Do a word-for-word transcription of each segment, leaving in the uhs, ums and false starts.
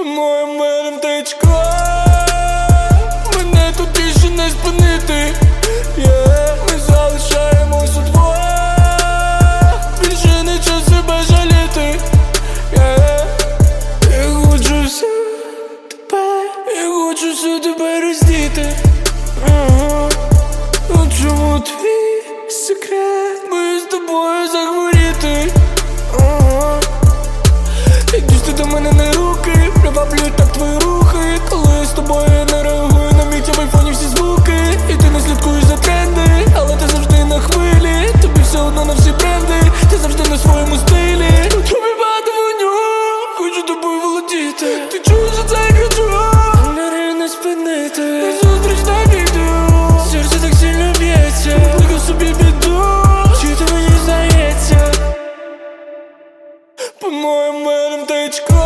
По-моєму течко, мене тут більше не спинити. yeah. Ми залишаємось удвох, більше не час себе жаліти. yeah. Я хочу все тебе, я хочу все тебе роздіти. ага. У чому твій секрет, ми з тобою захворіти. ага. Йдеш ти до мене на руки, приваблюють так твої рухи. Коли я з тобою я не реагую на мій в айфоні всі звуки. І ти не слідкуєш за тренди, але ти завжди на хвилі. Тобі все одно на всі бренди, ти завжди на своєму стилі. У тобі багато вогню, хочу тобою володіти. Ти чуєш, що це я кричу, не реально не спинити. Назустріч так іду, серце так сильно б'ється. Покликав собі біду, чи то мені здається. По-моєму течко,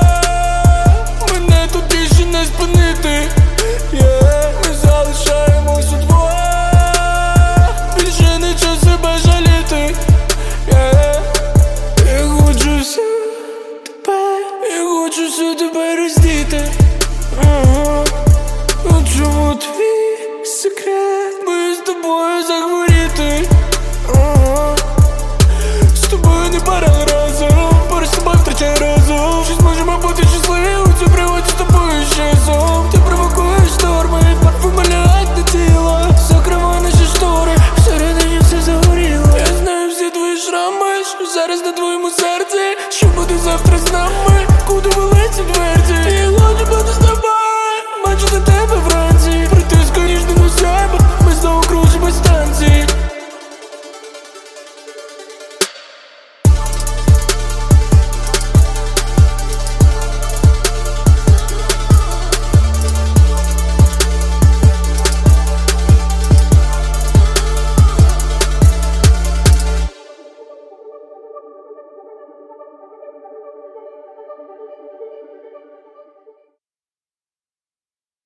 мене тут більше не спинити. yeah. Ми залишаємось удвох, більше не час себе жаліти. yeah. Я хочу все тебе, я хочу все тебе роздіти. ага. У чому твій секрет, ми з тобою захворіти. ага. З тобою не пара разом, поруч з тобою втрачає разом. Чи зможемо бути щасливі у цій пригоді з тобою щасом? Ти провокуєш шторми, парфум лягать на тіло, закривай наші штори, всередині все загоріло. Я знаю всі твої шрами, що зараз на